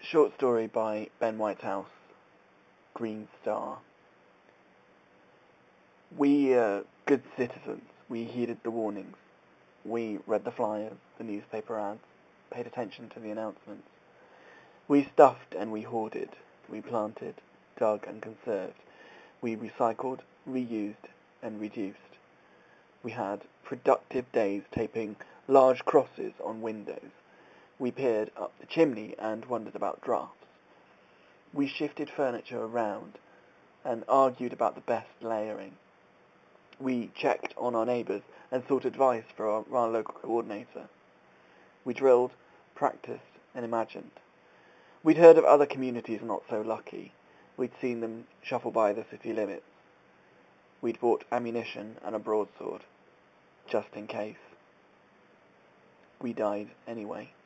Short story by Ben Whitehouse, Green Star. We, good citizens, we heeded the warnings. We read the flyers, the newspaper ads, paid attention to the announcements. We stuffed and we hoarded. We planted, dug and conserved. We recycled, reused and reduced. We had productive days taping large crosses on windows. We peered up the chimney and wondered about drafts. We shifted furniture around and argued about the best layering. We checked on our neighbours and sought advice from our local coordinator. We drilled, practiced and imagined. We'd heard of other communities not so lucky. We'd seen them shuffle by the city limits. We'd bought ammunition and a broadsword, just in case. We died anyway.